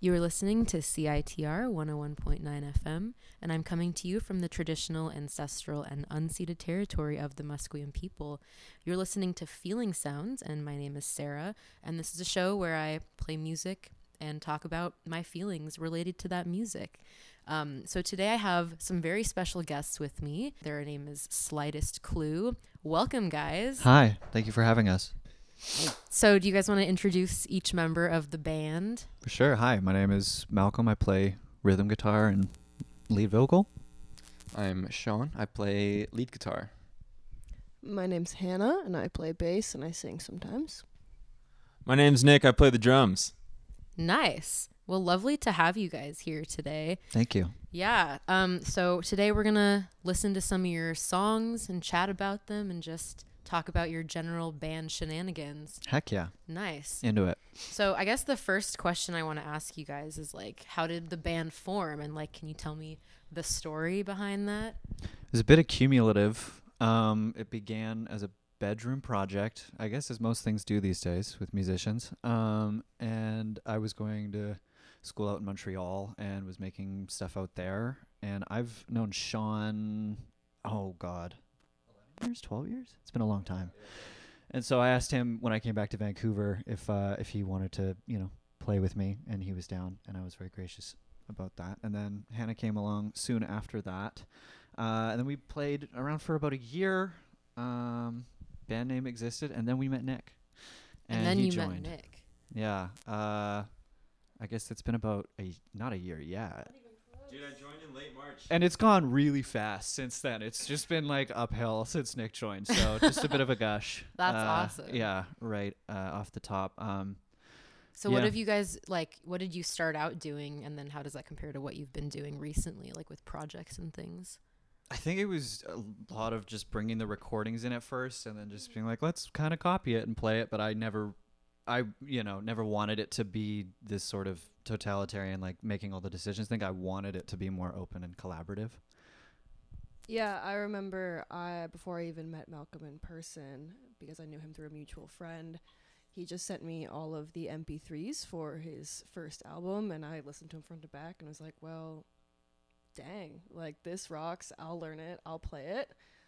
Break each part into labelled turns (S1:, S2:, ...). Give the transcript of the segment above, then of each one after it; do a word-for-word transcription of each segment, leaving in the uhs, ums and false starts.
S1: You are listening to C I T R one oh one point nine F M, and I'm coming to you from the traditional, ancestral, and unceded territory of the Musqueam people. You're listening to Feeling Sounds, and my name is Sarah, and this is a show where I play music and talk about my feelings related to that music. Um, so today I have some very special guests with me. Their name is Slightest Clue. Welcome, guys.
S2: Hi, thank you for having us.
S1: So do you guys want to introduce each member of the band?
S2: For sure. Hi, my name is Malcolm. I play rhythm guitar and lead vocal.
S3: I'm Sean. I play lead guitar.
S4: My name's Hannah, and I play bass, and I sing sometimes.
S5: My name's Nick. I play the drums.
S1: Nice. Well, lovely to have you guys here today.
S2: Thank you.
S1: Yeah. Um. So today we're going to listen to some of your songs and chat about them and just talk about your general band shenanigans.
S2: Heck yeah.
S1: Nice.
S2: Into it.
S1: So I guess the first question I want to ask you guys is like, how did the band form? And like, can you tell me the story behind that?
S2: It's a bit accumulative. Um, it began as a bedroom project, I guess, as most things do these days with musicians. Um, and I was going to school out in Montreal and was making stuff out there. And I've known Sean, oh God, years, twelve years? It's been a long time. And so I asked him when I came back to Vancouver if uh, if he wanted to, you know, play with me, and he was down, and I was very gracious about that. And then Hannah came along soon after that. Uh, and then we played around for about a year. Um, band name existed, and then we met Nick.
S1: And,
S2: And,
S1: then
S2: he
S1: you
S2: joined.
S1: met Nick.
S2: Yeah. Uh, I guess it's been about a not a year yet.
S5: Dude, I joined in late March.
S2: And it's gone really fast since then. It's just been like uphill since Nick joined. So just a bit of a gush.
S1: That's
S2: Uh,
S1: awesome.
S2: Yeah, right uh, off the top. Um,
S1: So what
S2: yeah.
S1: have you guys, like, what did you start out doing? And then how does that compare to what you've been doing recently, like with projects and things?
S2: I think it was a lot of just bringing the recordings in at first and then just being like, let's kind of copy it and play it. But I never, I, you know, never wanted it to be this sort of totalitarian, like making all the decisions. I think I wanted it to be more open and collaborative.
S4: Yeah, I remember I before I even met Malcolm in person, because I knew him through a mutual friend, he just sent me all of the M P threes for his first album, and I listened to him front to back and was like, well, dang, like this rocks. I'll learn it. I'll play it.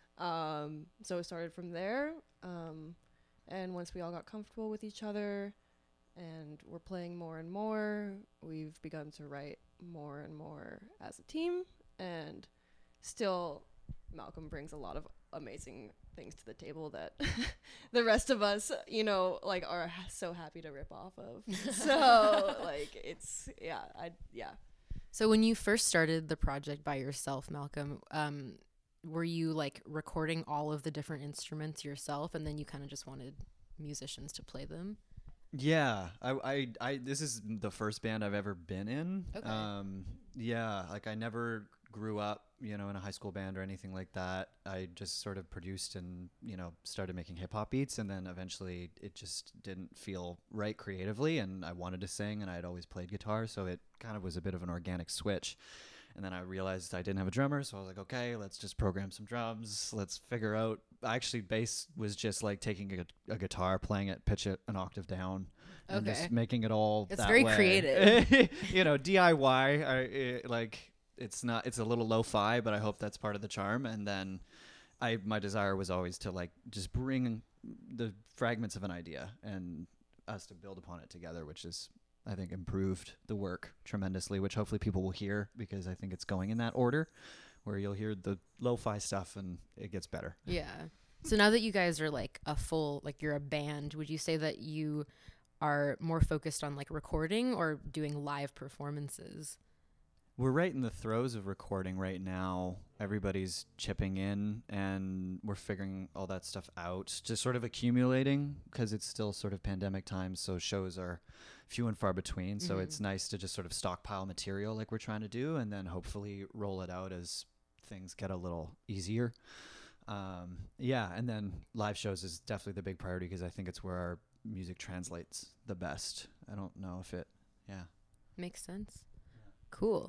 S4: Um, so it started from there. Um, and once we all got comfortable with each other and we're playing more and more, we've begun to write more and more as a team. And still, Malcolm brings a lot of amazing things to the table that the rest of us, you know, like are ha- so happy to rip off of. So like it's, yeah, I, yeah.
S1: So when you first started the project by yourself, Malcolm, um, were you like recording all of the different instruments yourself, and then you kind of just wanted musicians to play them?
S2: Yeah, I, I, I, this is the first band I've ever been in.
S1: Okay.
S2: Um, yeah, like I never grew up, you know, in a high school band or anything like that. I just sort of produced and, you know, started making hip hop beats, and then eventually it just didn't feel right creatively, and I wanted to sing, and I had always played guitar, so it kind of was a bit of an organic switch. And then I realized I didn't have a drummer, so I was like, okay, let's just program some drums. Let's figure out. Actually, bass was just like taking a, a guitar, playing it, pitch it an octave down, and
S1: Okay.
S2: just making it all.
S1: It's
S2: that
S1: very
S2: way.
S1: creative.
S2: You know, D I Y. I, it, like it's not. It's a little lo-fi, but I hope that's part of the charm. And then, I my desire was always to like just bring the fragments of an idea and us to build upon it together, which is, I think, improved the work tremendously, which hopefully people will hear, because I think it's going in that order where you'll hear the lo-fi stuff and it gets better.
S1: Yeah. So now that you guys are like a full, like you're a band, would you say that you are more focused on like recording or doing live performances?
S2: We're right in the throes of recording right now. Everybody's chipping in and we're figuring all that stuff out, just sort of accumulating, because it's still sort of pandemic times, so shows are few and far between. So
S1: Mhm.
S2: it's nice to just sort of stockpile material like we're trying to do, and then hopefully roll it out as things get a little easier. Um, yeah, and then live shows is definitely the big priority, because I think it's where our music translates the best. I don't know if it, yeah.
S1: Makes sense. Cool.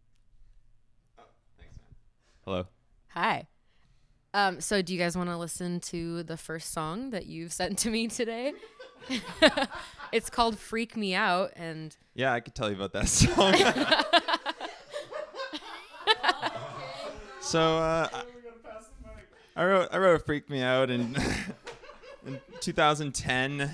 S5: Hello.
S1: Hi. Um, so do you guys want to listen to the first song that you've sent to me today? It's called Freak Me Out, and
S5: Yeah, I could tell you about that song. so uh, I, I wrote I wrote "Freak Me Out" in in two thousand ten.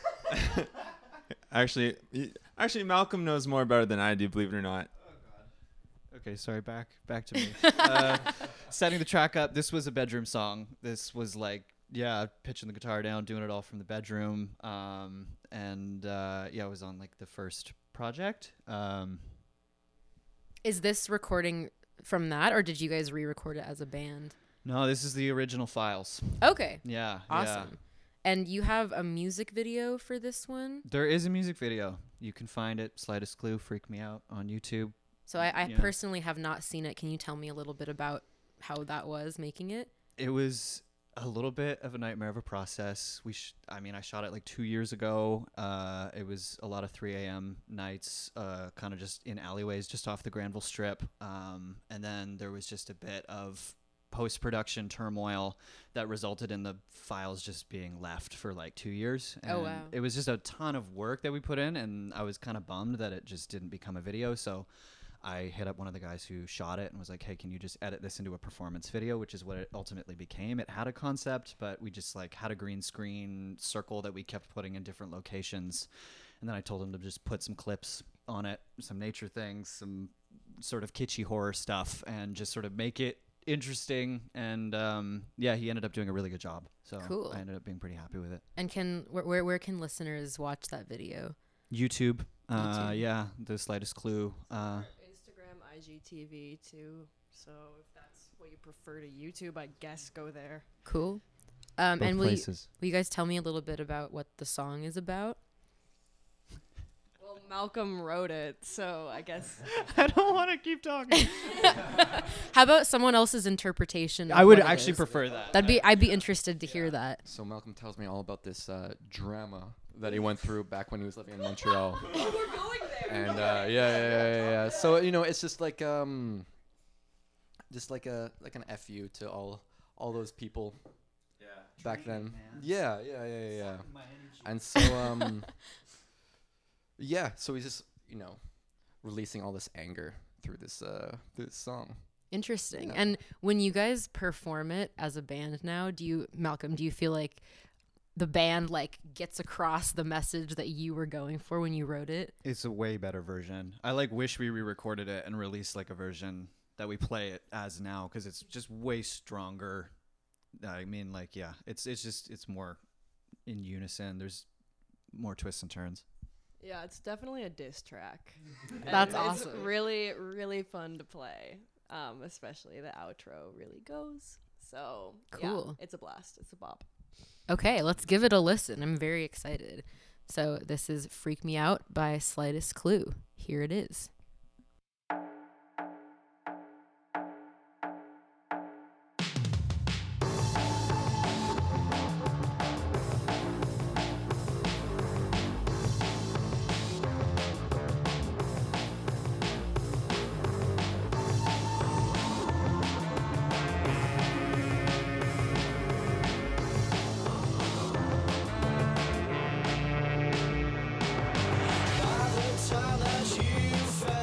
S5: actually, y- actually, Malcolm knows more about it than I do. Believe it or not.
S2: Okay, sorry, back back to me. uh, setting the track up, this was a bedroom song. This was like, yeah, pitching the guitar down, doing it all from the bedroom. Um, and uh, yeah, it was on like the first project. Um,
S1: is this recording from that, or did you guys re-record it as a band?
S2: no, this is the original files.
S1: Okay,
S2: Yeah,
S1: awesome.
S2: yeah.
S1: And you have a music video for this one?
S2: There is a music video. You can find it, Slightest Clue, Freak Me Out on YouTube.
S1: So I, I
S2: Yeah.
S1: personally have not seen it. Can you tell me a little bit about how that was making it?
S2: It was a little bit of a nightmare of a process. We, sh- I mean, I shot it like two years ago. Uh, it was a lot of three a.m. nights, uh, kind of just in alleyways, just off the Granville Strip. Um, and then there was just a bit of post-production turmoil that resulted in the files just being left for like two years. And
S1: Oh, wow.
S2: It was just a ton of work that we put in, and I was kind of bummed that it just didn't become a video. So I hit up one of the guys who shot it and was like, hey, can you just edit this into a performance video, which is what it ultimately became. It had a concept, but we just like had a green screen circle that we kept putting in different locations. And then I told him to just put some clips on it, some nature things, some sort of kitschy horror stuff, and just sort of make it interesting. And um, yeah, he ended up doing a really good job. So
S1: Cool.
S2: I ended up being pretty happy with it.
S1: And can where where, where can listeners watch that video?
S2: YouTube. Uh,
S1: YouTube.
S2: yeah, The Slightest Clue. Uh,
S4: Instagram, I G T V too. So if that's what you prefer to YouTube, I guess go there.
S1: Cool. Um,
S2: both
S1: and will you,
S2: places.
S1: will you guys tell me a little bit about what the song is about?
S4: Well, Malcolm wrote it, so I guess.
S2: I don't want to keep talking.
S1: How about someone else's interpretation? Of
S2: I would
S1: what it
S2: actually
S1: is?
S2: prefer that.
S1: That'd be. I'd be interested to hear that.
S3: So Malcolm tells me all about this uh, drama that he went through back when he was living in Montreal.
S4: We're going there.
S3: And uh, yeah, yeah, yeah, yeah, yeah. So you know, it's just like um, just like a like an F U to all all those people
S5: Yeah.
S3: back then.
S2: man.
S3: Yeah, yeah, yeah, yeah, yeah. And so um, yeah. So he's just you know releasing all this anger through this uh this song.
S1: Interesting.
S3: Yeah.
S1: And when you guys perform it as a band now, do you, Malcolm, do you feel like the band like gets across the message that you were going for when you wrote it?
S2: It's a way better version. I like wish we re-recorded it and released like a version that we play it as now, because it's just way stronger. I mean, like, yeah, it's it's just it's more in unison. There's more twists and turns.
S4: Yeah, it's definitely a diss track.
S1: That's
S4: And
S1: awesome.
S4: It's really, really fun to play. Um, especially the outro really goes. So
S1: Cool.
S4: yeah, it's a blast. It's a bop.
S1: Okay, let's give it a listen. I'm very excited. So this is Freak Me Out by Slightest Clue. Here it is.
S6: By the time that you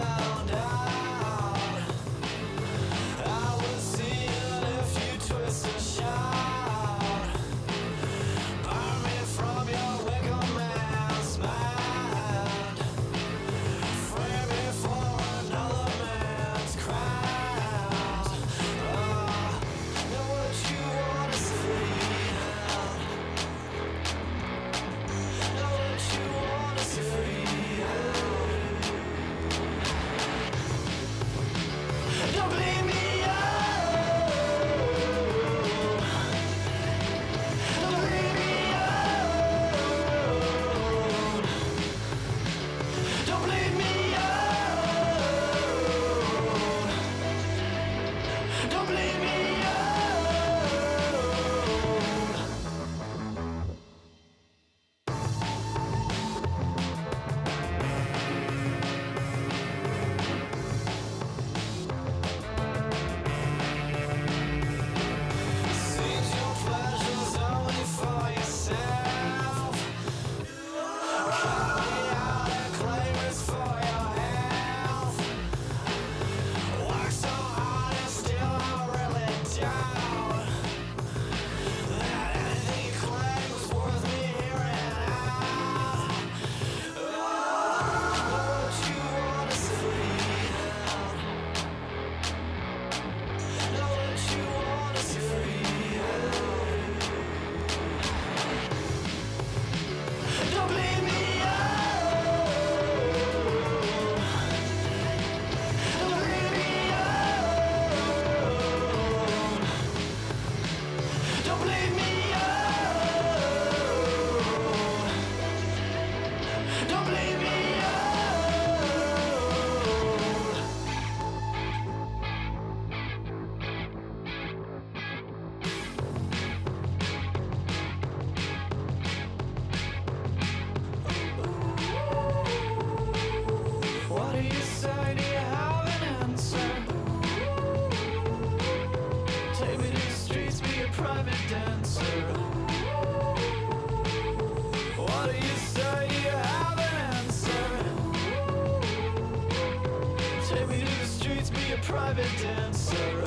S6: private dancer.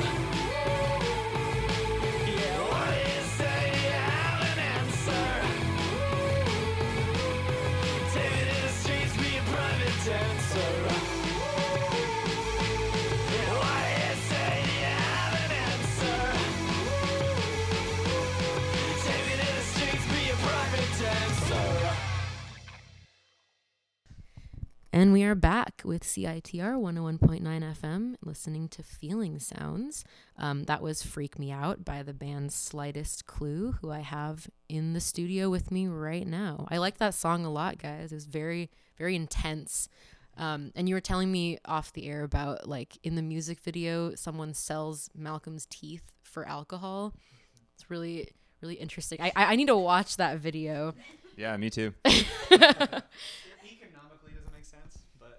S6: Yeah, what do you say? Do you have an answer? Take me to the streets, be a private dancer. Yeah, what do you say? Do you have an answer? Take me to the streets, be a private dancer.
S1: And we are back with C I T R one oh one point nine F M, listening to Feeling Sounds. Um, that was Freak Me Out by the band Slightest Clue, who I have in the studio with me right now. I like that song a lot, guys. It was very, very intense. Um, and you were telling me off the air about, like, in the music video, someone sells Malcolm's teeth for alcohol. It's really, really interesting. I, I, I need to watch that video.
S5: Yeah, me too.
S2: Economically doesn't make sense, but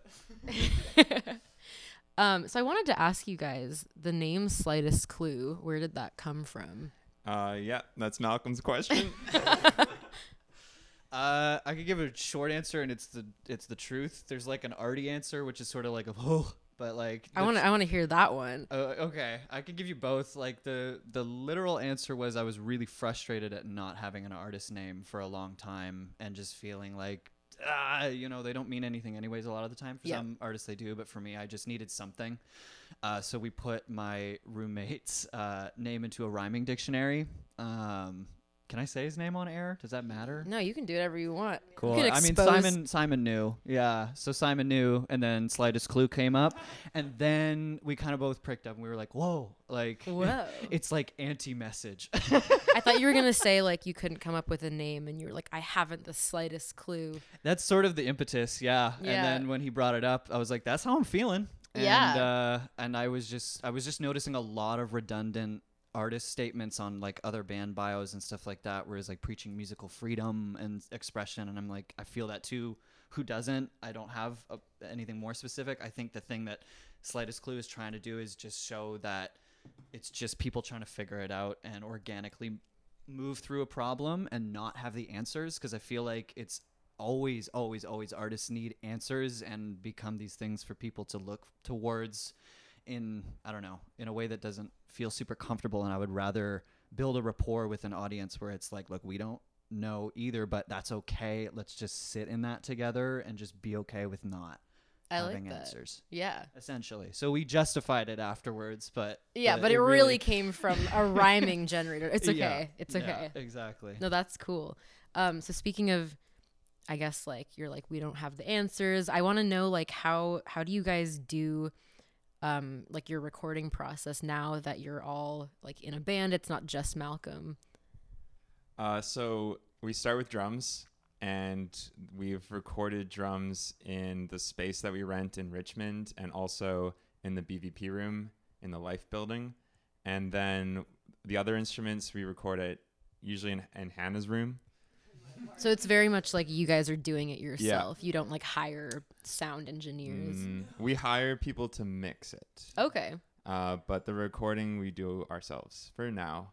S1: um, so I wanted to ask you guys, the name Slightest Clue, where did that come from?
S5: Uh, yeah, that's Malcolm's question.
S2: uh, I could give a short answer, and it's the it's the truth. There's like an arty answer, which is sort of like a oh, but like
S1: I
S2: the
S1: want to I want to hear that one.
S2: Uh, okay, I could give you both. Like the the literal answer was I was really frustrated at not having an artist name for a long time, and just feeling like ah, you know, they don't mean anything anyways. A lot of the time, for
S1: Yeah.
S2: some artists they do, but for me, I just needed something. Uh, so we put my roommate's uh, name into a rhyming dictionary. Um, can I say his name on air? Does that matter?
S1: No, you can do whatever you want.
S2: Cool.
S1: You can
S2: I mean,
S1: expose-
S2: Simon Simon knew. Yeah. So Simon knew, and then Slightest Clue came up, and then we kind of both pricked up, and we were like, "Whoa!" Like,
S1: Whoa.
S2: it's like anti-message.
S1: I thought you were gonna say like you couldn't come up with a name, and you were like, I haven't the slightest clue.
S2: That's sort of the impetus, yeah.
S1: Yeah.
S2: And then when he brought it up, I was like, "That's how I'm feeling." And,
S1: Yeah.
S2: Uh, and I was just, I was just noticing a lot of redundant artist statements on like other band bios and stuff like that, where it's like preaching musical freedom and expression, and I'm like, I feel that too. Who doesn't? I don't have a, anything more specific. I think the thing that Slightest Clue is trying to do is just show that it's just people trying to figure it out and organically move through a problem and not have the answers, because I feel like it's always always always artists need answers and become these things for people to look towards in, I don't know, in a way that doesn't feel super comfortable. And I would rather build a rapport with an audience where it's like, look, we don't know either, but that's okay. Let's just sit in that together and just be okay with not
S1: I like
S2: having
S1: that.
S2: answers,
S1: Yeah.
S2: essentially. So we justified it afterwards, but
S1: Yeah, but, it, really came from a rhyming generator. It's okay.
S2: Yeah,
S1: It's
S2: yeah,
S1: okay.
S2: exactly.
S1: No, that's cool. Um, so speaking of, I guess like you're like we don't have the answers. I want to know like how how do you guys do, um, like your recording process now that you're all like in a band? It's not just Malcolm.
S5: Uh, so we start with drums, and we've recorded drums in the space that we rent in Richmond, and also in the B V P room in the Life building. And then the other instruments we record at usually in, in Hannah's room.
S1: So it's very much like you guys are doing it yourself. You don't like hire sound engineers.
S5: Mm, we hire people to mix it,
S1: Okay.
S5: uh, but the recording we do ourselves for now.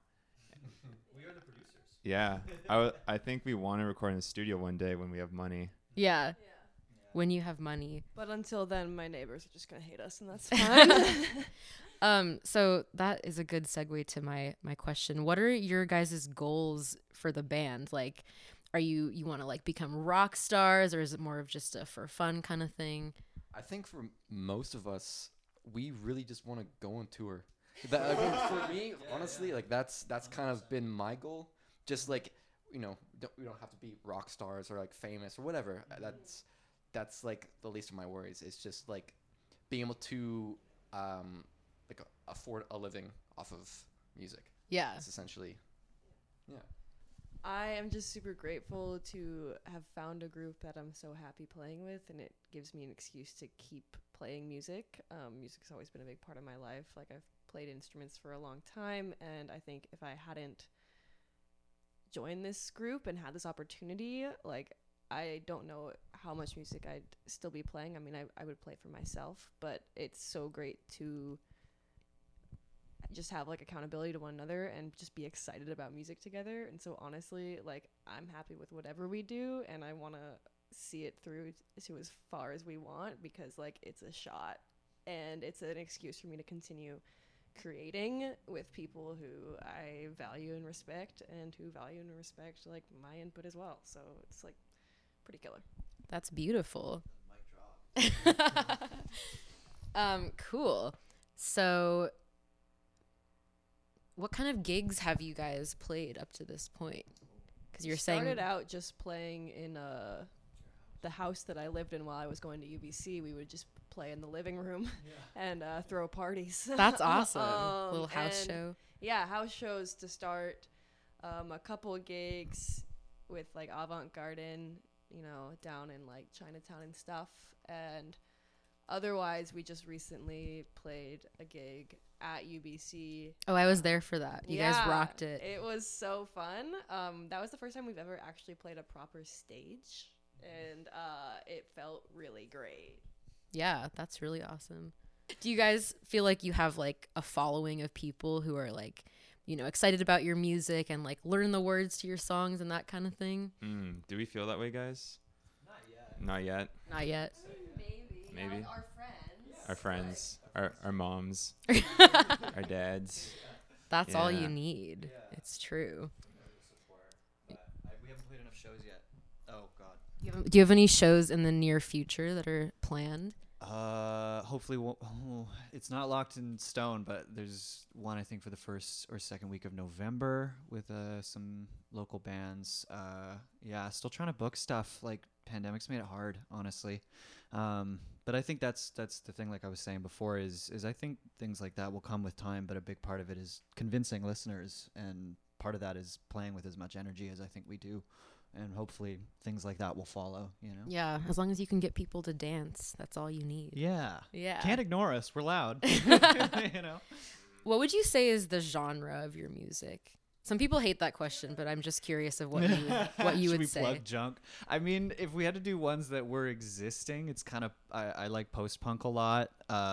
S2: We are the producers.
S5: Yeah, I, w- I think we want to record in the studio one day when we have money.
S1: Yeah. When you have money.
S4: But until then, my neighbors are just gonna hate us, and that's fine.
S1: Um, so that is a good segue to my my question. What are your guys' goals for the band? Like, are you you want to like become rock stars, or is it more of just a for fun kind of thing?
S3: I think for m- most of us, we really just want to go on tour. That, I mean, for me, honestly, like that's that's kind of been my goal. Just like, you know, don't, we don't have to be rock stars or like famous or whatever. Uh, That's that's like the least of my worries. It's just like being able to um like a- afford a living off of music.
S1: Yeah.
S3: That's essentially, yeah.
S4: I am just super grateful to have found a group that I'm so happy playing with, and it gives me an excuse to keep playing music. Um, music's always been a big part of my life. Like, I've played instruments for a long time, and I think if I hadn't joined this group and had this opportunity, like, I don't know how much music I'd still be playing. I mean, I, I would play for myself, but it's so great to just have like accountability to one another and just be excited about music together. And so honestly, like, I'm happy with whatever we do, and I want to see it through to as far as we want, because like it's a shot and it's an excuse for me to continue creating with people who I value and respect, and who value and respect like my input as well. So it's like pretty killer.
S1: That's beautiful. um, cool. So, what kind of gigs have you guys played up to this point? Because you're saying
S4: Started out just playing in uh the house that I lived in while I was going to U B C. We would just play in the living room and uh, throw parties.
S1: that's awesome.
S4: Um,
S1: Little house
S4: and
S1: show.
S4: Yeah, house shows to start. Um, a couple of gigs with like Avant Garden, you know, down in like Chinatown and stuff. And otherwise, we just recently played a gig at U B C.
S1: Oh, I was there for that. You guys
S4: Yeah,
S1: rocked it.
S4: It was so fun. Um, that was the first time we've ever actually played a proper stage, and uh, it felt really great.
S1: Yeah, that's really awesome. Do you guys feel like you have like a following of people who are like, you know, excited about your music and like learn the words to your songs and that kind of thing?
S5: Mm, do we feel that way, guys?
S3: Not yet.
S5: Not yet.
S1: Not yet.
S4: Maybe.
S5: Maybe.
S4: Like our friends.
S5: Our friends, our, our moms, our dads.
S1: That's all
S5: Yeah.
S1: you need.
S2: Yeah.
S1: It's true.
S2: But I, we haven't played enough shows yet. Oh God.
S1: Do you, have, do you have any shows in the near future that are planned?
S2: Uh, hopefully, we'll, oh, it's not locked in stone, but there's one I think for the first or second week of November with uh some local bands. Uh, yeah, still trying to book stuff. Like pandemic's made it hard, honestly. Um, but I think that's that's the thing. Like I was saying before, is is I think things like that will come with time, but a big part of it is convincing listeners, and part of that is playing with as much energy as I think we do. And hopefully things like that will follow, you know?
S1: Yeah, as long as you can get people to dance, that's all you need.
S2: Yeah.
S1: Yeah.
S2: Can't ignore us. We're loud. You know?
S1: What would you say is the genre of your music? Some people hate that question, but I'm just curious of what you would, what you
S2: Should
S1: would
S2: we
S1: say.
S2: plug junk? I mean, if we had to do ones that were existing, it's kind of I, I like post punk a lot,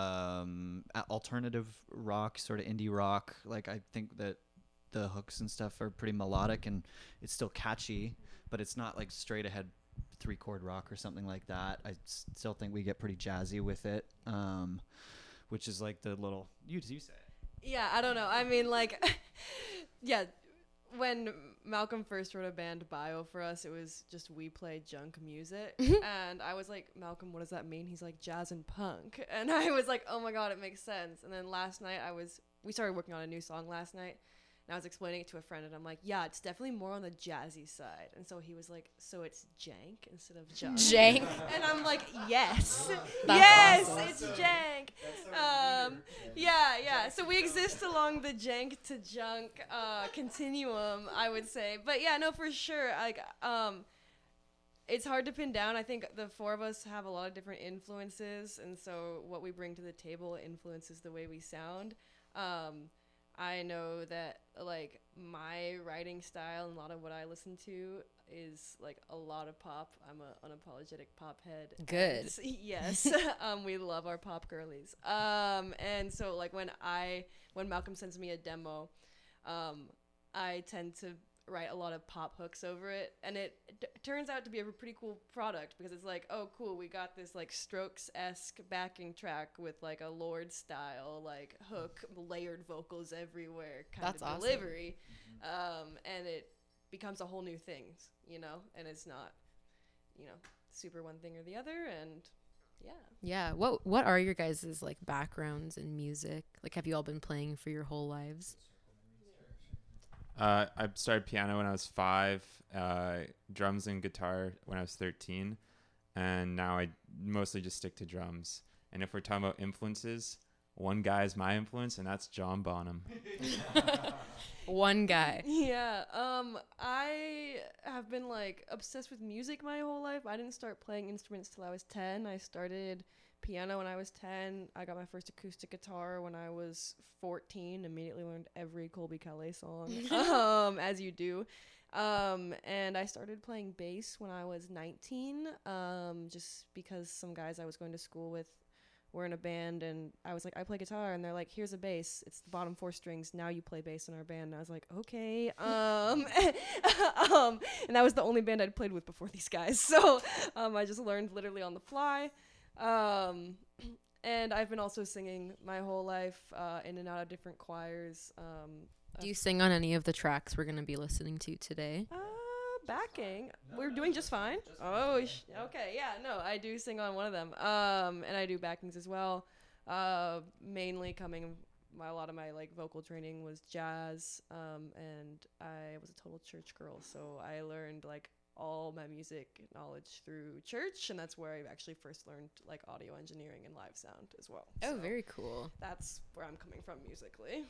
S2: um, a- alternative rock, sort of indie rock. Like I think that the hooks and stuff are pretty melodic and it's still catchy, but it's not like straight ahead three chord rock or something like that. I s- still think we get pretty jazzy with it, um, which is like the little you you say it.
S4: Yeah, I don't know. I mean, like, yeah, when Malcolm first wrote a band bio for us, it was just we play junk music. And I was like, Malcolm, what does that mean? He's like, jazz and punk. And I was like, oh my God, it makes sense. And then last night I was, we started working on a new song last night. And I was explaining it to a friend, and I'm like, yeah, it's definitely more on the jazzy side. And so he was like, so it's jank instead of junk?
S1: Jank?
S4: And I'm like, yes.
S1: That's
S4: yes,
S1: awesome.
S4: it's jank. Um, yeah, yeah. So we exist along the jank to junk uh, continuum, I would say. But yeah, no, for sure. Like, um, it's hard to pin down. I think the four of us have a lot of different influences, and so what we bring to the table influences the way we sound. Um, I know that like my writing style and a lot of what I listen to is like a lot of pop. I'm a unapologetic pop head.
S1: Good.
S4: And yes. um, we love our pop girlies. Um, and so like when I when Malcolm sends me a demo, um, I tend to write a lot of pop hooks over it, and it d- turns out to be a pretty cool product because it's like, oh cool, we got this like Strokes-esque backing track with like a Lorde style like hook, layered vocals everywhere kind
S1: That's
S4: of
S1: awesome.
S4: delivery. Um, and it becomes a whole new thing, you know, and it's not, you know, super one thing or the other. And yeah.
S1: Yeah. What What are your guys' like backgrounds in music? Like, have you all been playing for your whole lives?
S5: Uh, I started piano when I was five, uh, drums and guitar when I was thirteen, and now I mostly just stick to drums. And if we're talking about influences, one guy is my influence, and that's John Bonham.
S1: One guy.
S4: Yeah, um, I have been like obsessed with music my whole life. I didn't start playing instruments till I was ten. I started piano when I was ten. I got my first acoustic guitar when I was fourteen. Immediately learned every Colby Calais song, um, as you do. Um, and I started playing bass when I was nineteen, um, just because some guys I was going to school with were in a band, and I was like, I play guitar, and they're like, here's a bass, it's the bottom four strings, now you play bass in our band. And I was like, okay. Um, um, and that was the only band I'd played with before these guys, so um, I just learned literally on the fly. Um, and and I've been also singing my whole life, uh, in and out of different choirs. Um,
S1: Do you sing on any of the tracks we're going to be listening to today?
S4: Uh, backing. We're doing just fine. Oh, sh- okay. Yeah, no, I do sing on one of them. Um, and I do backings as well. Uh, mainly coming, my, a lot of my like vocal training was jazz. Um, and I was a total church girl, so I learned like all my music knowledge through church, and that's where I actually first learned like audio engineering and live sound as well.
S1: Oh,
S4: So
S1: very cool.
S4: that's where I'm coming from musically.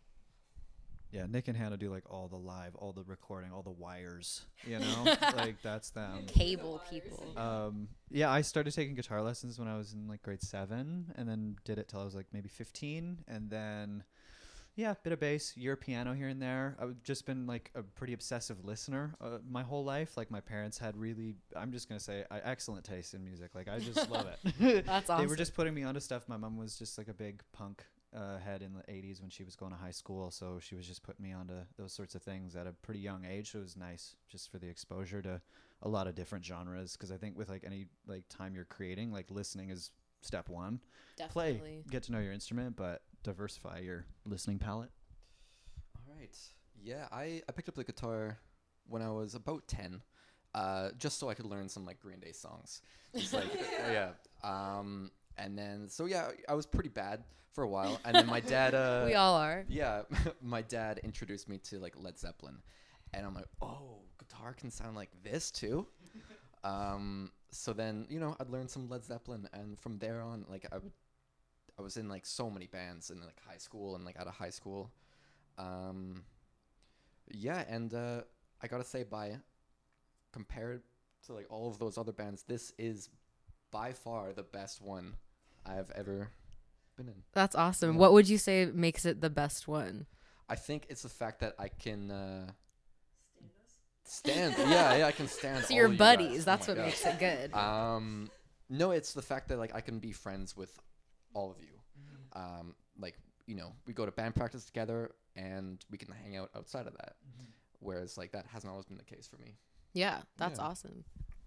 S2: Yeah, Nick and Hannah do like all the live, all the recording, all the wires, you know? Like that's them.
S1: Cable people.
S2: Um, yeah, I started taking guitar lessons when I was in like grade seven, and then did it till I was like maybe fifteen, and then yeah, bit of bass, year piano here and there. I've just been like a pretty obsessive listener uh, my whole life. Like my parents had really, I'm just gonna say, I, excellent taste in music. Like I just love it.
S1: That's
S2: They
S1: awesome.
S2: were just putting me onto stuff. My mom was just like a big punk uh, head in the eighties when she was going to high school, so she was just putting me onto those sorts of things at a pretty young age. So it was nice just for the exposure to a lot of different genres, because I think with like any like time you're creating, like listening is step one.
S1: Definitely.
S2: Play, get to know your instrument, but diversify your listening palette.
S3: All right. Yeah, I, I picked up the guitar when I was about ten, uh, just so I could learn some like Green Day songs. Just like yeah. Um, and then so yeah, I was pretty bad for a while, and then my dad. Uh,
S1: We all are.
S3: Yeah, my dad introduced me to like Led Zeppelin, and I'm like, oh, guitar can sound like this too. Um, so then you know I'd learn some Led Zeppelin, and from there on, like I would. I was in like so many bands in like high school and like out of high school. Um, yeah, and uh, I gotta say, by compared to like all of those other bands, this is by far the best one I've ever been in.
S1: That's awesome.
S3: Yeah.
S1: What would you say makes it the best one?
S3: I think it's the fact that I can uh, stand. yeah, yeah, I can stand.
S1: So
S3: all
S1: your
S3: of you
S1: buddies.
S3: guys.
S1: That's
S3: Oh
S1: what
S3: my
S1: makes
S3: gosh.
S1: it good.
S3: Um, no, it's the fact that like I can be friends with all of you. Um, like you know, we go to band practice together, and we can hang out outside of that. Whereas like that hasn't always been the case for me.
S1: Yeah, that's
S3: Yeah.
S1: awesome.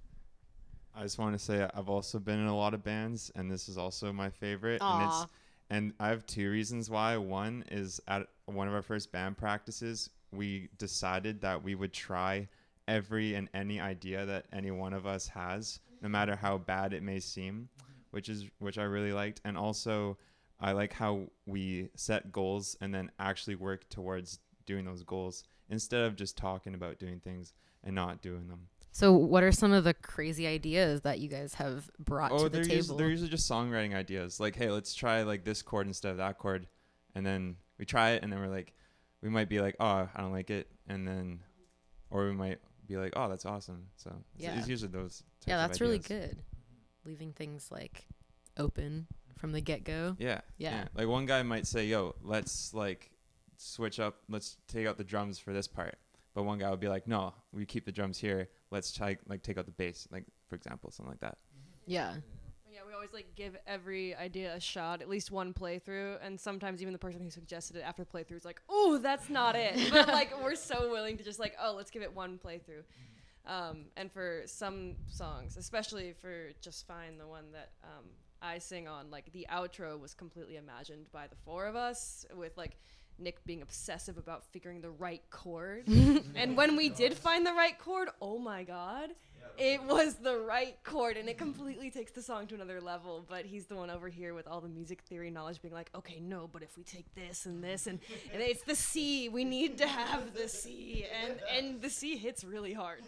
S5: I just want to say I've also been in a lot of bands, and this is also my favorite. And
S1: Aw.
S5: it's and I have two reasons why. One is at one of our first band practices, we decided that we would try every and any idea that any one of us has, no matter how bad it may seem, which is which I really liked. And also, I like how we set goals and then actually work towards doing those goals instead of just talking about doing things and not doing them.
S1: So, what are some of the crazy ideas that you guys have brought
S5: Oh,
S1: to the
S5: they're,
S1: table?
S5: usually, they're usually just songwriting ideas. Like, hey, let's try like this chord instead of that chord, and then we try it, and then we're like, we might be like, oh, I don't like it, and then, or we might be like, oh, that's awesome. So it's,
S1: Yeah.
S5: it's usually those. Types
S1: yeah,
S5: of
S1: that's really
S5: ideas.
S1: good. Leaving things like open from the get go.
S5: Yeah,
S1: Yeah.
S5: Like one guy might say, yo, let's like switch up. Let's take out the drums for this part. But one guy would be like, no, we keep the drums here. Let's try like take out the bass, like for example, something like that.
S1: Yeah.
S4: Yeah, we always like give every idea a shot, at least one playthrough, and sometimes even the person who suggested it after playthrough is like, "Oh, that's not it." But like we're so willing to just like, "Oh, let's give it one playthrough." Um, and for some songs, especially for Just Fine, the one that um, I sing on, like the outro was completely imagined by the four of us, with like Nick being obsessive about figuring the right chord. And when we did find the right chord, oh my god. It was the right chord, and it completely takes the song to another level. But he's the one over here with all the music theory knowledge, being like, okay, no, but if we take this and this, and, and it's the C, we need to have the C, and and the C hits really hard.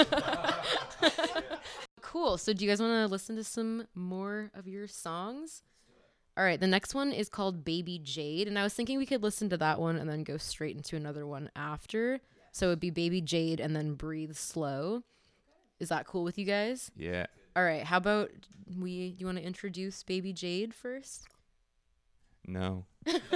S1: Cool. So, do you guys want to listen to some more of your songs? All right. The next one is called Baby Jade. And I was thinking we could listen to that one and then go straight into another one after. So, it would be Baby Jade and then Breathe Slow. Is that cool with you guys?
S5: Yeah.
S1: All right. How about we, you want to introduce Baby Jade first?
S5: No.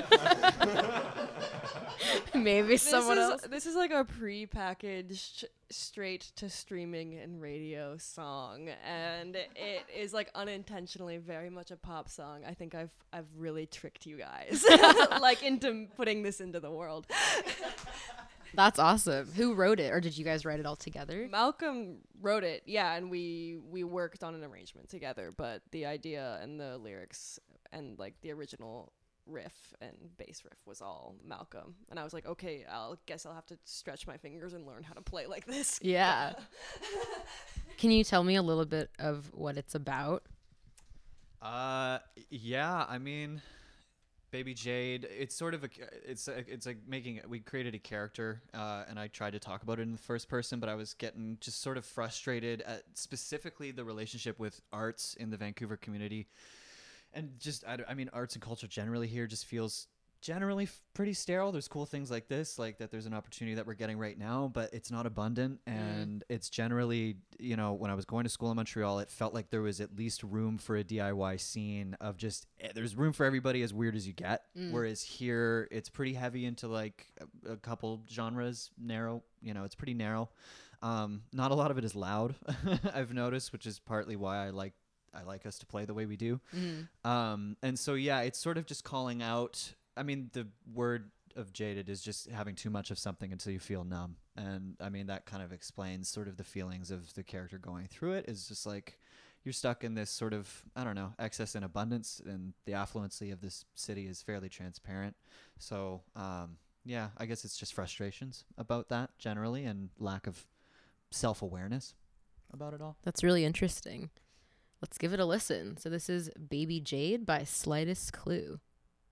S1: Maybe someone
S4: this is,
S1: else.
S4: This is like a pre-packaged, straight to streaming and radio song, and it is like unintentionally very much a pop song. I think I've I've really tricked you guys, like into putting this into the world.
S1: That's awesome. Who wrote it, or did you guys write it all together?
S4: Malcolm wrote it, yeah, and we we worked on an arrangement together, but the idea and the lyrics and like the original riff and bass riff was all Malcolm, and I was like, okay, I'll guess I'll have to stretch my fingers and learn how to play like this.
S1: Yeah. Can you tell me a little bit of what it's about?
S2: Uh, yeah, I mean, Baby Jade, it's sort of a, it's a, it's like making, we created a character, uh, and I tried to talk about it in the first person, but I was getting just sort of frustrated at specifically the relationship with arts in the Vancouver community. And just, I, I mean, arts and culture generally here just feels generally f- pretty sterile. There's cool things like this, like that there's an opportunity that we're getting right now, but it's not abundant. And mm. it's generally, you know, when I was going to school in Montreal, it felt like there was at least room for a D I Y scene of just, eh, there's room for everybody as weird as you get. Mm. Whereas here, it's pretty heavy into like a, a couple genres, narrow, you know, it's pretty narrow. Um, not a lot of it is loud, I've noticed, which is partly why I like I like us to play the way we do. Mm. Um, and so, yeah, it's sort of just calling out. I mean, the word of jaded is just having too much of something until you feel numb. And I mean, that kind of explains sort of the feelings of the character going through it. Is just like you're stuck in this sort of, I don't know, excess and abundance, and the affluency of this city is fairly transparent. So, um, yeah, I guess it's just frustrations about that generally, and lack of self-awareness about it all.
S1: That's really interesting. Let's give it a listen. So this is Baby Jade by Slightest Clue.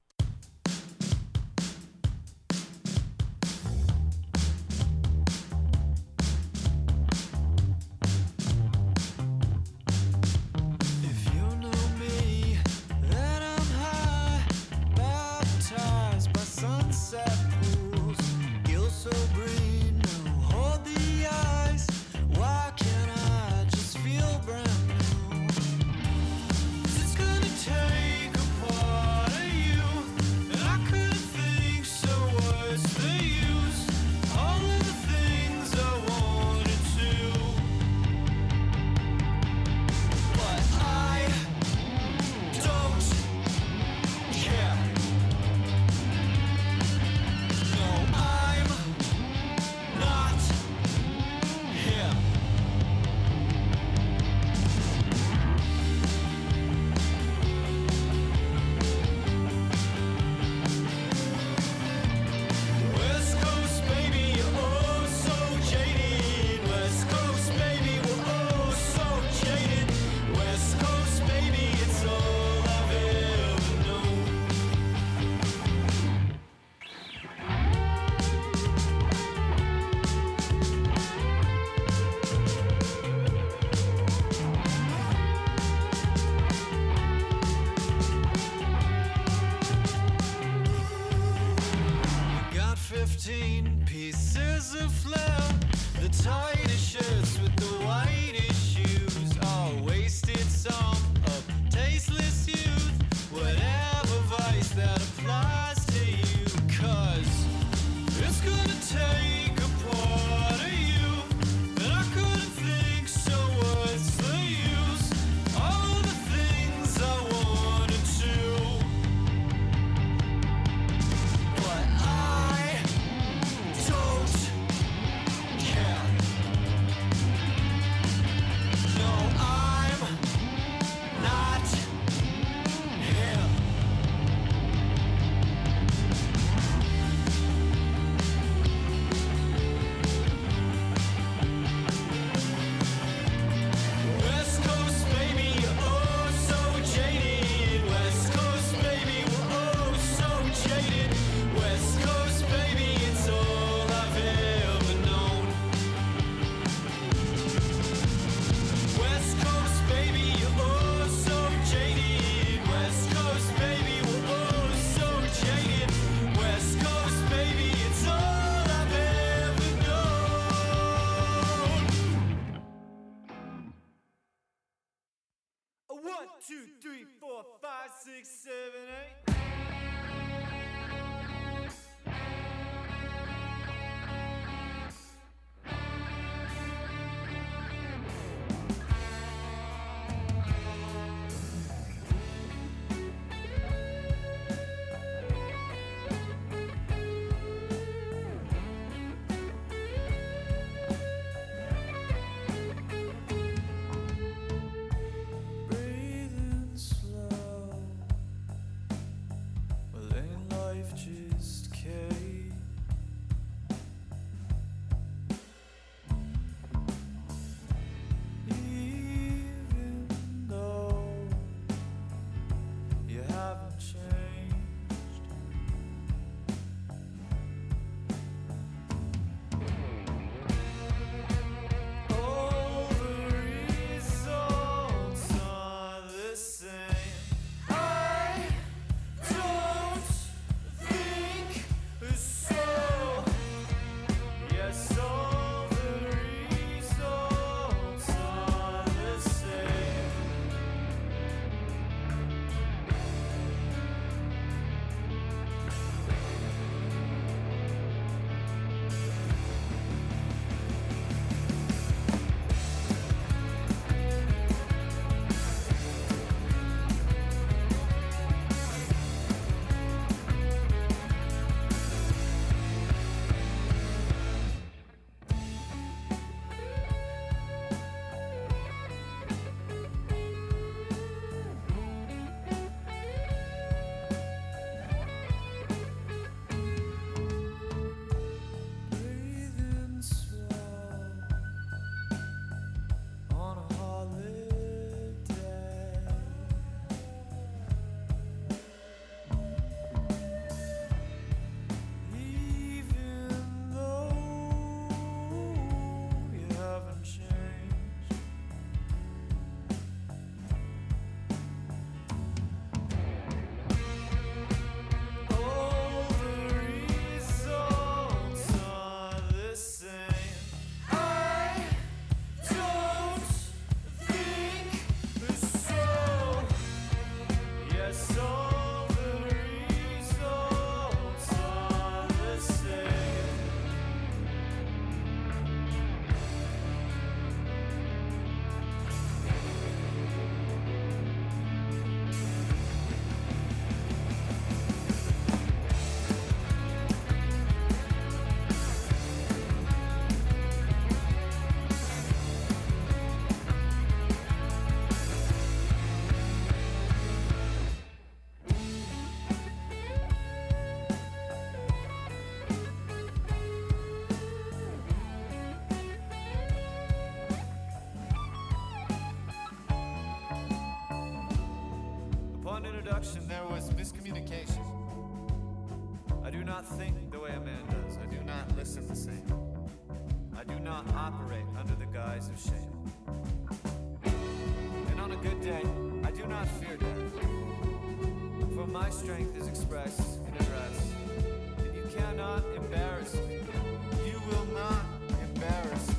S6: fifteen pieces of flair, the tightest shirts with the whitest shoes, all wasted song of tasteless youth, whatever vice that applies to you, 'cause it's gonna take a part of you that I couldn't think, so what's the use? All the things I wanted to, but I don't care. No, I'm not him. West Coast, baby, oh so jaded. West Coast, baby, oh so jaded. West Coast, baby, it's all I've ever known. West Coast, baby, oh so jaded. West Coast, baby, oh so jaded. West Coast, baby, it's all I've ever known. A one, two, three, four, five, six, seven, eight. Breathing slow, not think the way a man does. I do not listen the same. I do not operate under the guise of shame. And on a good day, I do not fear death. For my strength is expressed in address. And you cannot embarrass me. You will not embarrass me.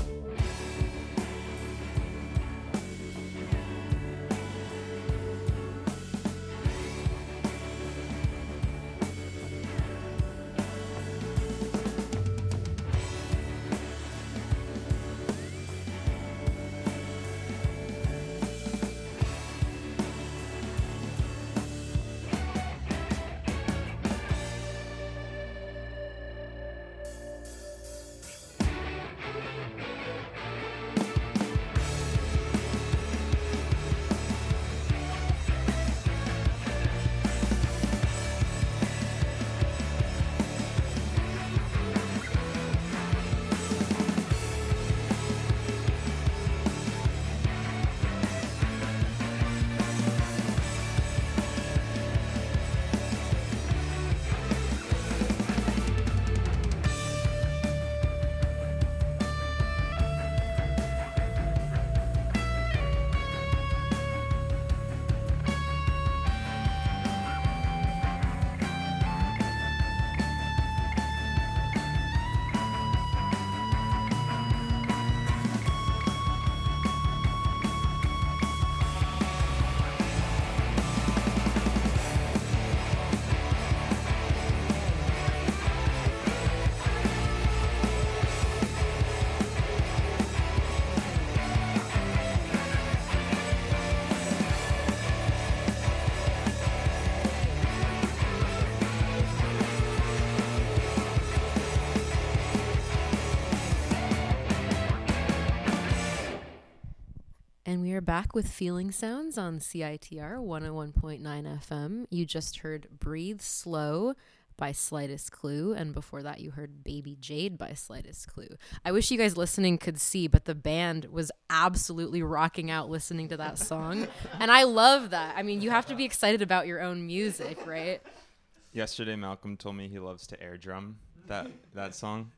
S1: And we are back with Feeling Sounds on C I T R one oh one point nine F M. You just heard Breathe Slow by Slightest Clue, and before that you heard Baby Jade by Slightest Clue. I wish you guys listening could see, but the band was absolutely rocking out listening to that song. And I love that. I mean, you have to be excited about your own music, right?
S5: Yesterday, Malcolm told me he loves to air drum that that song.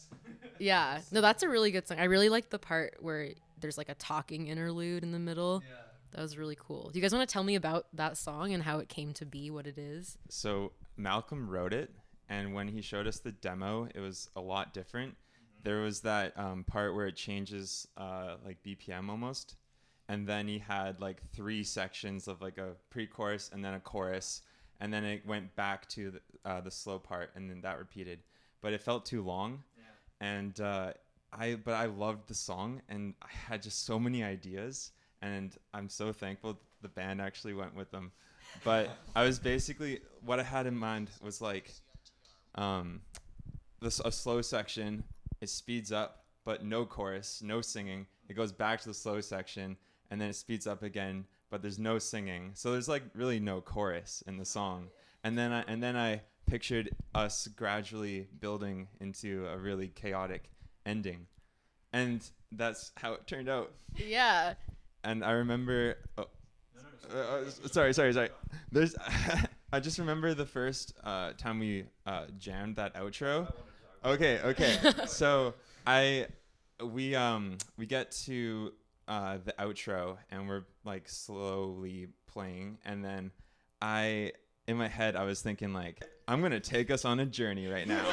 S1: Yeah. No, that's a really good song. I really like the part where there's like a talking interlude in the middle. Yeah. That was really cool. Do you guys want to tell me about that song and how it came to be what it is?
S5: So Malcolm wrote it, and when he showed us the demo, it was a lot different. Mm-hmm. There was that um, part where it changes uh, like B P M almost, and then he had like three sections of like a pre-chorus and then a chorus, and then it went back to the, uh, the slow part, and then that repeated. But it felt too long, yeah. and uh, I but I loved the song, and I had just so many ideas, and I'm so thankful the band actually went with them. But I was basically, what I had in mind was like um, this a slow section, it speeds up, but no chorus, no singing. It goes back to the slow section, and then it speeds up again, but there's no singing. So there's like really no chorus in the song. And then I, and then I pictured us gradually building into a really chaotic ending. And that's how it turned out.
S1: Yeah.
S5: And I remember... Oh, Uh, uh, sorry, sorry, sorry. There's, I just remember the first uh, time we uh, jammed that outro. Okay, okay. So I, we um we get to uh, the outro and we're like slowly playing, and then I, in my head, I was thinking like, I'm gonna take us on a journey right now.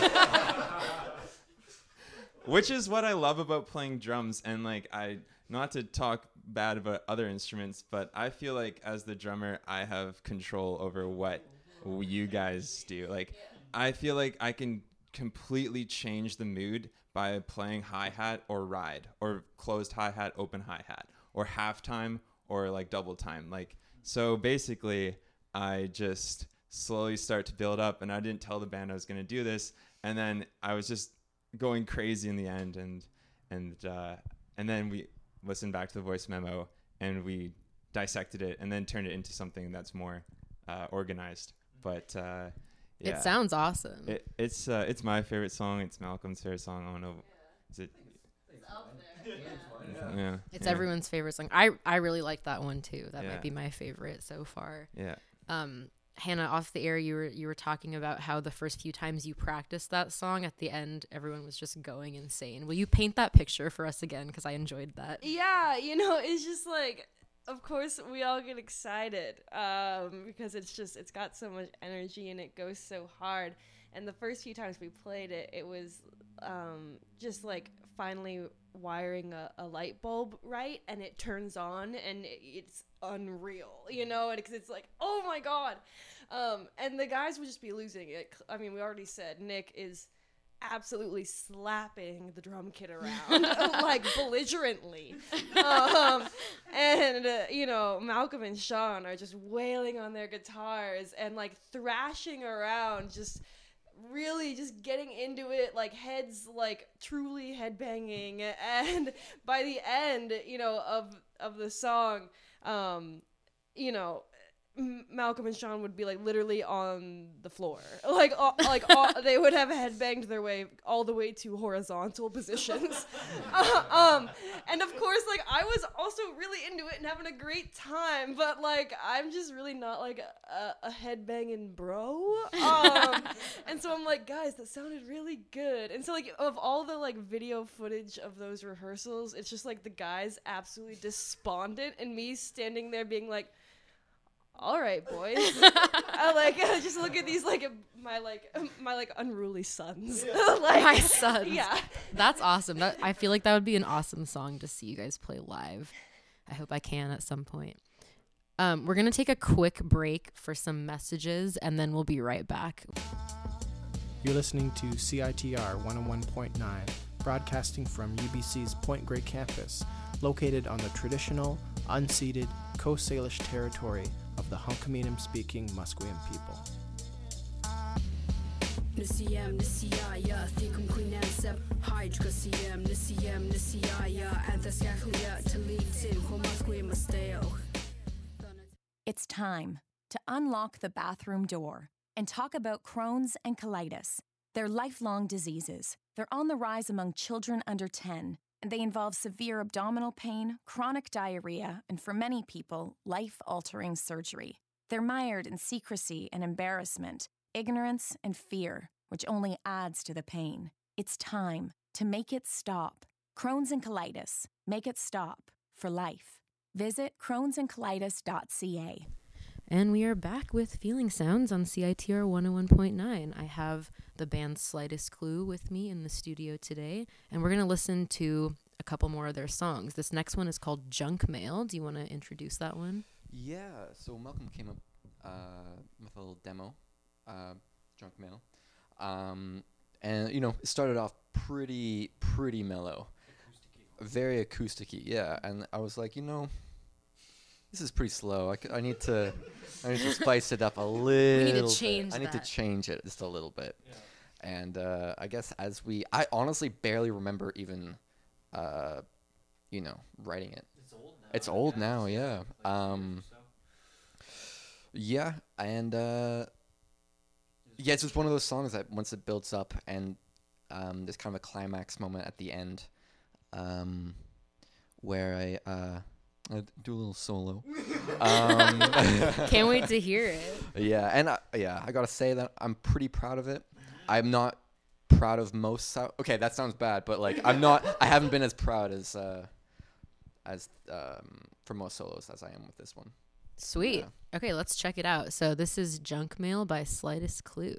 S5: Which is what I love about playing drums, and like I, not to talk bad about other instruments, but I feel like as the drummer, I have control over what you guys do. Like, I feel like I can completely change the mood by playing hi-hat or ride, or closed hi-hat, open hi-hat, or halftime, or like double time. Like, so basically, I just slowly start to build up, and I didn't tell the band I was going to do this, and then I was just going crazy in the end, and and uh, and then we listened back to the voice memo, and we dissected it, and then turned it into something that's more uh, organized. But uh, yeah,
S1: it sounds awesome.
S5: It, it's uh, it's my favorite song. It's Malcolm's favorite song. I don't know. Is it?
S4: It's up there.
S5: Yeah. yeah.
S1: It's
S5: yeah.
S1: everyone's favorite song. I I really like that one too. That
S5: Yeah.
S1: might be my favorite so far.
S5: Yeah.
S1: Um, Hannah, off the air, you were you were talking about how the first few times you practiced that song, at the end, everyone was just going insane. Will you paint that picture for us again? Because I enjoyed that.
S4: Yeah, you know, it's just like, of course, we all get excited um, because it's just, it's got so much energy and it goes so hard. And the first few times we played it, it was um, just like finally wiring a, a light bulb right, and it turns on, and it, it's unreal, you know, and because it's like, oh my god. Um, and the guys would just be losing it. I mean, we already said Nick is absolutely slapping the drum kit around like belligerently, um, and uh, you know, Malcolm and Sean are just wailing on their guitars and like thrashing around, just really just getting into it, like heads like truly headbanging. And by the end, you know, of of the song, um, you know, M- Malcolm and Sean would be like literally on the floor, like uh, like all, they would have headbanged their way all the way to horizontal positions. uh, um, and of course, like I was also really into it and having a great time, but like I'm just really not like a, a headbanging bro. Um, and so I'm like, guys, that sounded really good. And so like of all the like video footage of those rehearsals, it's just like the guys absolutely despondent and me standing there being like, all right, boys. I like I just look at these like my like my like unruly sons. Like,
S1: My sons.
S4: Yeah.
S1: That's awesome. That I feel like that would be an awesome song to see you guys play live. I hope I can at some point. Um, we're gonna take a quick break for some messages, and then we'll be right back.
S7: You're listening to C I T R one oh one point nine, broadcasting from U B C's Point Grey campus, located on the traditional, unceded Coast Salish territory of the Hunkaminam-speaking Musqueam people.
S8: Nisiyam nisiyaya thikum quinansep hydrocasium nisiyam nisiyaya anthascaclia talitin homasquimasteo.
S9: It's time to unlock the bathroom door and talk about Crohn's and colitis. They're lifelong diseases. They're on the rise among children under ten, and they involve severe abdominal pain, chronic diarrhea, and for many people, life-altering surgery. They're mired in secrecy and embarrassment, ignorance and fear, which only adds to the pain. It's time to make it stop. Crohn's and colitis. Make it stop for life. Visit crohns and colitis dot c a.
S1: And we are back with Feeling Sounds on C I T R one oh one point nine. I have the band Slightest Clue with me in the studio today, and we're going to listen to a couple more of their songs. This next one is called Junk Mail. Do you want to introduce that one?
S3: Yeah, so Malcolm came up uh, with a little demo, uh, Junk Mail. Um, and, you know, it started off pretty, pretty mellow. Acoustic-y. Very acoustic-y, yeah. And I was like, you know, this is pretty slow. I, c- I need to I need to spice it up a little
S1: We need to
S3: bit.
S1: change
S3: I need
S1: that.
S3: to change it just a little bit. Yeah. And uh, I guess as we... I honestly barely remember even, uh, you know, writing it. It's old now. It's old now, yeah. Um, yeah, and... Uh, yeah, it's just one of those songs that once it builds up and um, there's kind of a climax moment at the end um, where I... Uh, I do a little solo. um,
S1: Can't wait to hear it.
S3: Yeah, and I, yeah, I gotta say that I'm pretty proud of it. I'm not proud of most. So- okay, that sounds bad, but like I'm not. I haven't been as proud as uh, as um, for most solos as I am with this one.
S1: Sweet.
S3: Yeah.
S1: Okay, let's check it out. So this is Junk Mail by Slightest Clue.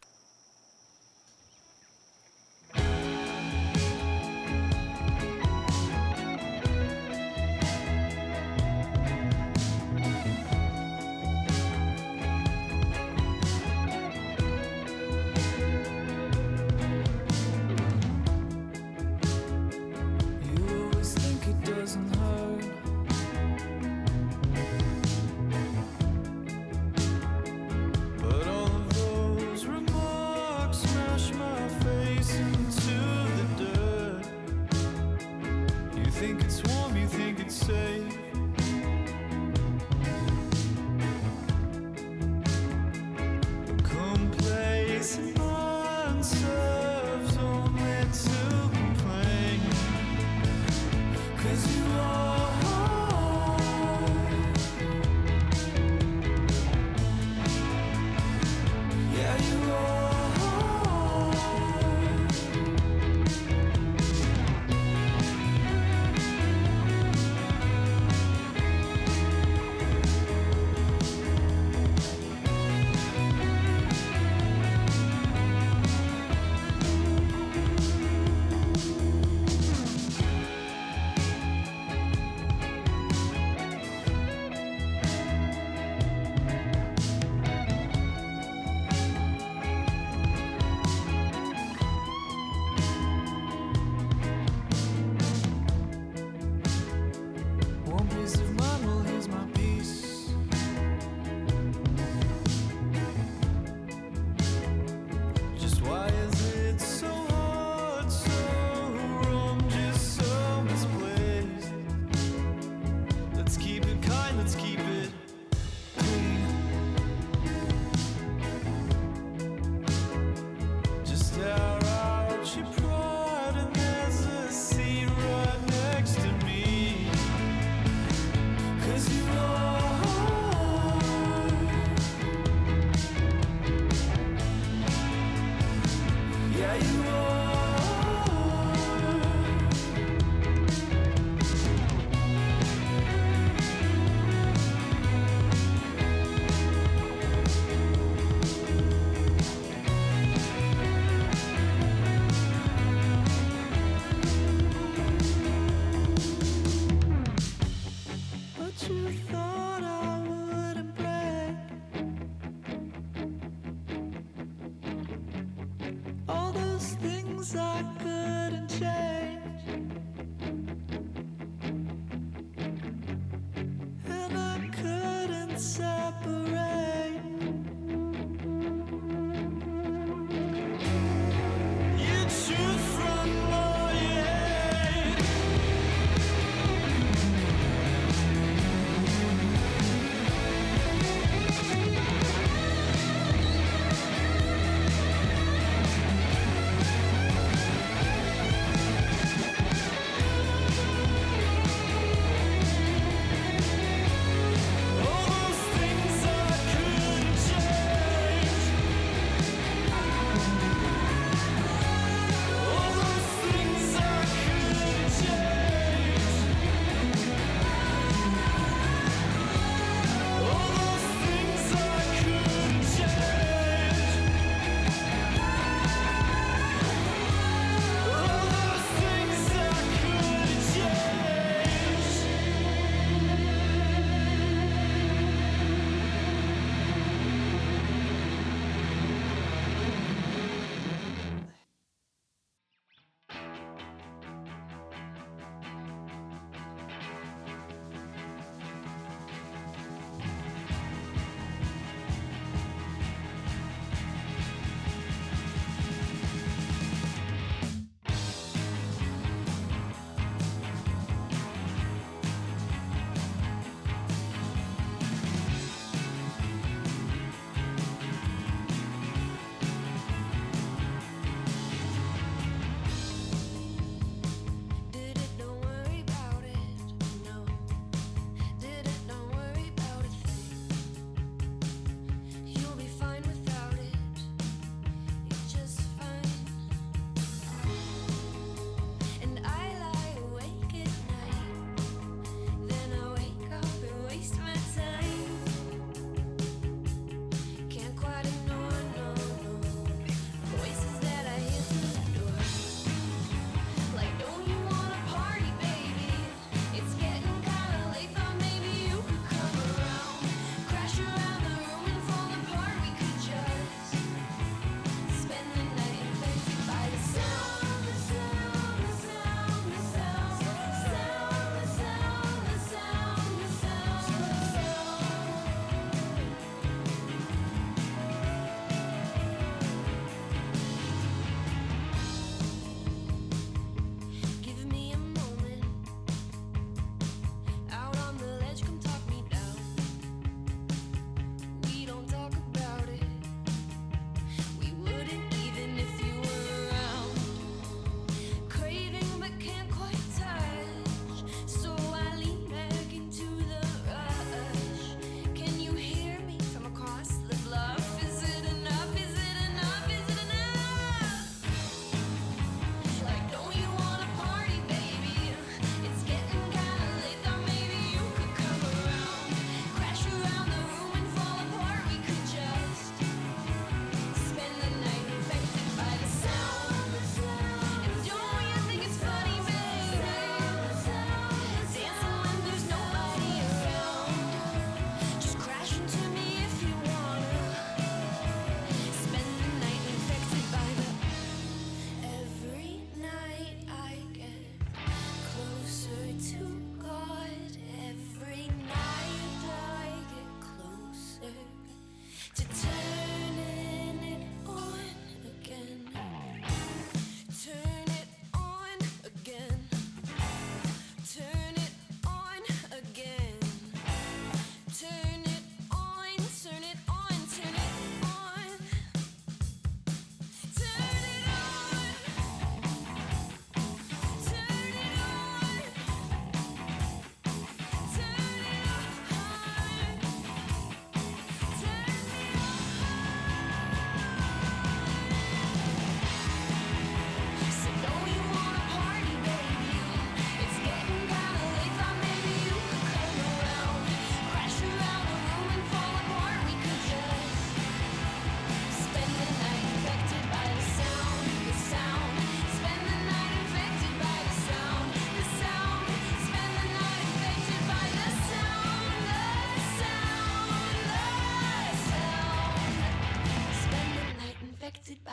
S6: You always think it doesn't hurt, but all of those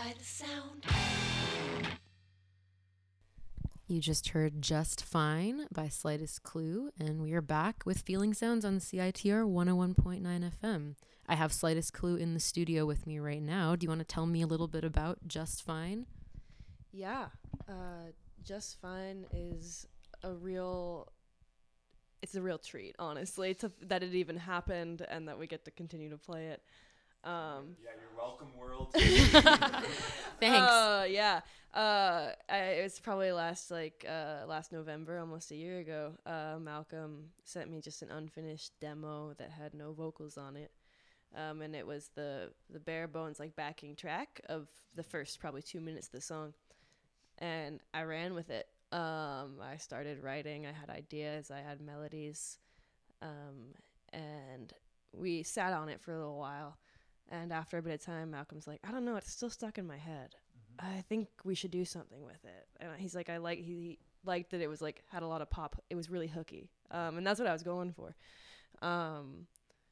S8: by the sound.
S1: You just heard Just Fine by Slightest Clue, and we are back with Feeling Sounds on C I T R one oh one point nine F M. I have Slightest Clue in the studio with me right now. Do you want to tell me a little bit about Just Fine?
S4: Yeah, uh, Just Fine is a real, it's a real treat, honestly, to, that it even happened and that we get to continue to play it. Um,
S5: Yeah, you're welcome, world.
S1: Thanks.
S4: Uh, yeah. Uh, I, it was probably last like uh last November, almost a year ago. Uh, Malcolm sent me just an unfinished demo that had no vocals on it, um, and it was the the bare bones like backing track of the first probably two minutes of the song, and I ran with it. Um, I started writing. I had ideas. I had melodies, um, and we sat on it for a little while. And after a bit of time, Malcolm's like, I don't know, it's still stuck in my head. I think we should do something with it. And he's like, I like, he liked that it was like, had a lot of pop. It was really hooky. Um, and that's what I was going for. Um,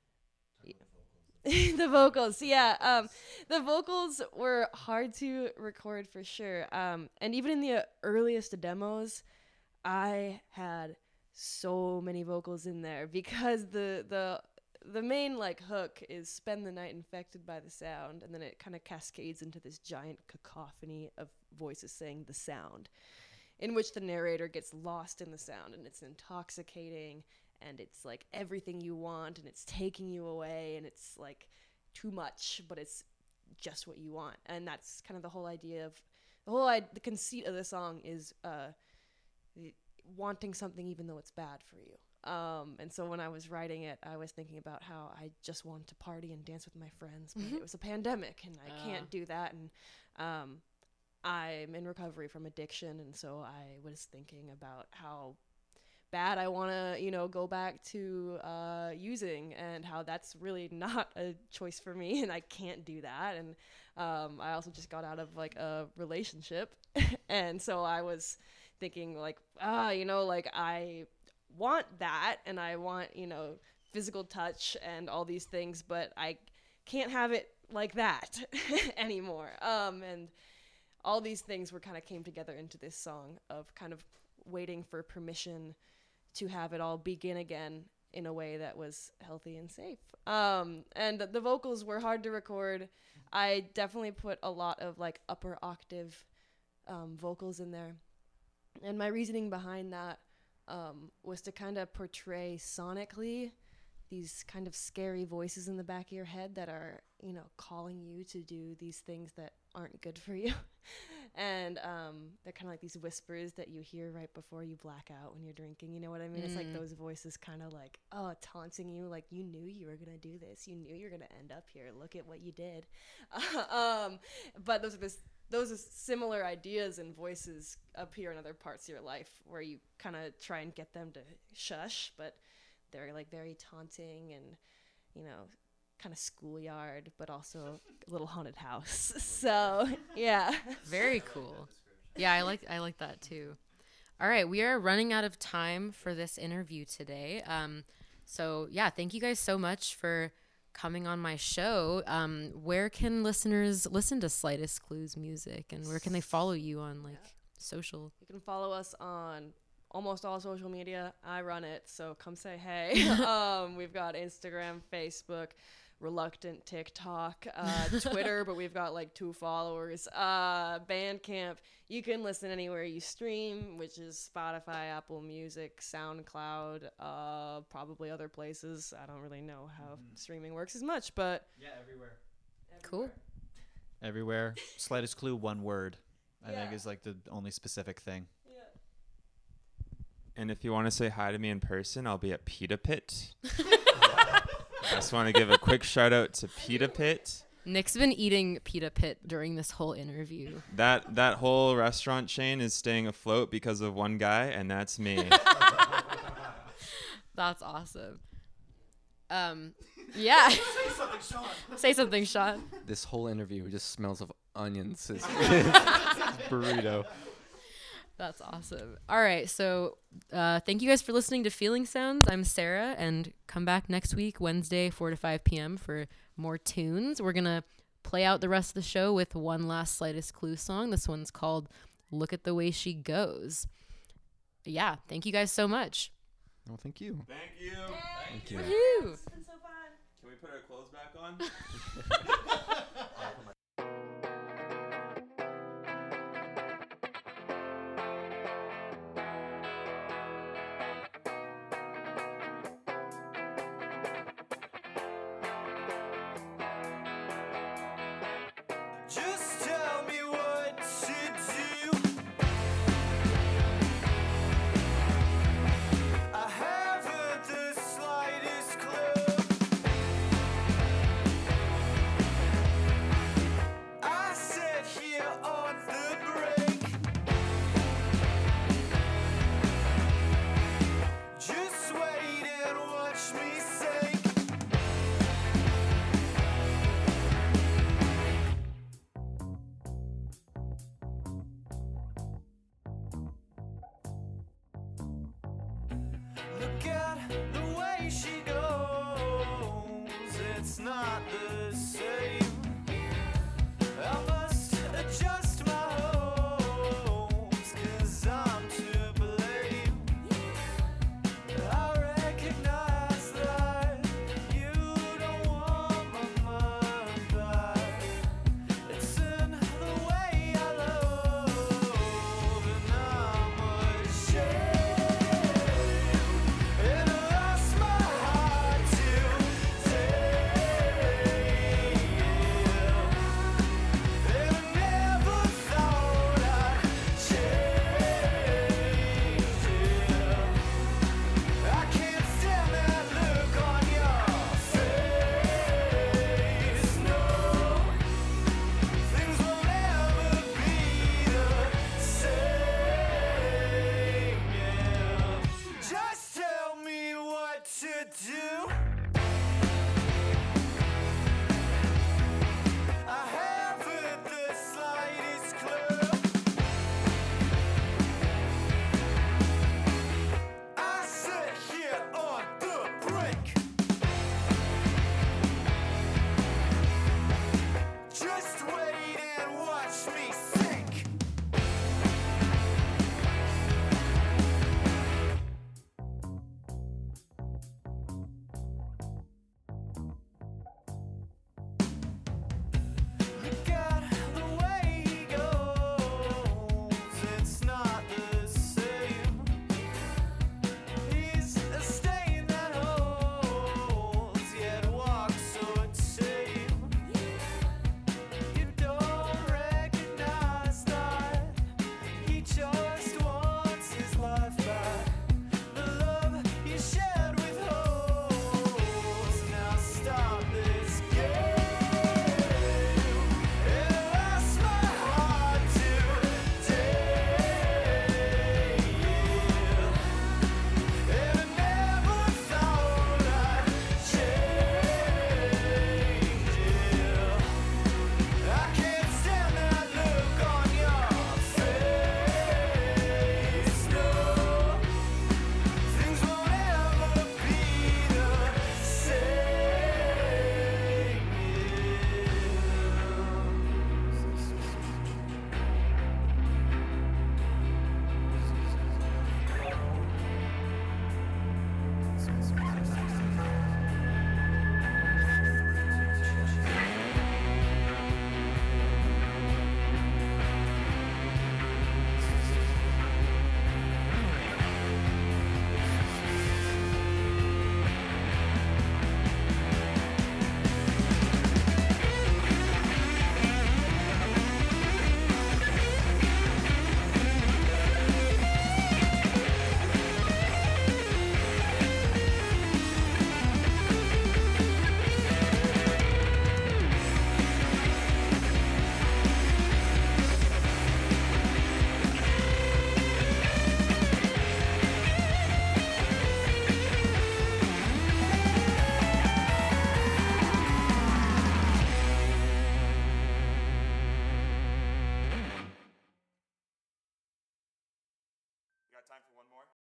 S4: the vocals, yeah. Um, the vocals were hard to record for sure. Um, and even in the uh, earliest demos, I had so many vocals in there because the, the, the main like hook is spend the night infected by the sound, and then it kind of cascades into this giant cacophony of voices saying the sound, in which the narrator gets lost in the sound, and it's intoxicating, and it's like everything you want, and it's taking you away, and it's like too much, but it's just what you want. And that's kind of the whole idea of the whole I- the conceit of the song is uh the, wanting something even though it's bad for you. Um, and so when I was writing it, I was thinking about how I just wanted to party and dance with my friends, but
S1: Mhm.
S4: it was a pandemic and I
S1: Uh.
S4: can't do that. And um, I'm in recovery from addiction, and so I was thinking about how bad I want to, you know, go back to uh, using, and how that's really not a choice for me, and I can't do that. And um, I also just got out of like a relationship, and so I was thinking like, ah, you know, like I want that, and I want, you know, physical touch and all these things, but I can't have it like that anymore. Um, and all these things were kind of came together into this song of kind of waiting for permission to have it all begin again in a way that was healthy and safe. Um, and the vocals were hard to record. I definitely put a lot of like upper octave um, vocals in there. And my reasoning behind that um, was to kind of portray sonically these kind of scary voices in the back of your head that are, you know, calling you to do these things that aren't good for you. And um, they're kind of like these whispers that you hear right before you black out when you're drinking. You know what I mean? Mm. It's like those voices kind of like, oh, taunting you, like you knew you were going to do this. You knew you were going to end up here. Look at what you did. um, but those are this, those are similar ideas and voices appear in other parts of your life where you kind of try and get them to shush, but they're like very taunting and, you know, kind of schoolyard, but also a little haunted house. So yeah.
S1: Very cool. Yeah, I like I like that too. All right, we are running out of time for this interview today. Um, so yeah, thank you guys so much for coming on my show. Um, where can listeners listen to Slightest Clue's music, and where can they follow you on like social?
S4: You can follow us on almost all social media. I run it, so come say hey. um, we've got Instagram, Facebook, reluctant TikTok, uh, Twitter, but we've got like two followers. Uh, Bandcamp. You can listen anywhere you stream, which is Spotify, Apple Music, SoundCloud, uh, probably other places. I don't really know how mm-hmm. streaming works as much, but
S2: yeah, everywhere.
S1: Cool.
S2: Everywhere. Slightest Clue, one word. I
S4: yeah.
S2: think is like the only specific thing.
S4: Yeah.
S5: And if you want to say hi to me in person, I'll be at Pita Pit. I just want to give a quick shout out to Pita Pit.
S1: Nick's been eating Pita Pit during this whole interview.
S5: That that whole restaurant chain is staying afloat because of one guy, and that's me.
S1: That's awesome. Um, yeah.
S2: Say something, Sean.
S1: Say something, Sean.
S3: This whole interview just smells of onions. It's, it's burrito.
S1: That's awesome. All right. So uh, thank you guys for listening to Feeling Sounds. I'm Sarah, and come back next week, Wednesday, four to five p.m. for more tunes. We're going to play out the rest of the show with one last Slightest Clue song. This one's called Look at the Way She Goes. Yeah, thank you guys so much.
S3: Oh, thank you.
S5: Thank you.
S3: Thank you.
S1: Woohoo!
S4: It's been so fun.
S5: Can we put our clothes back on?
S6: Just tell me what to do. I haven't the slightest clue. I sit here on the brink, just wait and watch me sink. Look at the way she goes, it's not the same. I must adjust my hopes, cause I'm to blame. I recognize that you don't want my mind back. It's in the way I love, and I'm ashamed. And I lost my heart
S5: Got time for one more?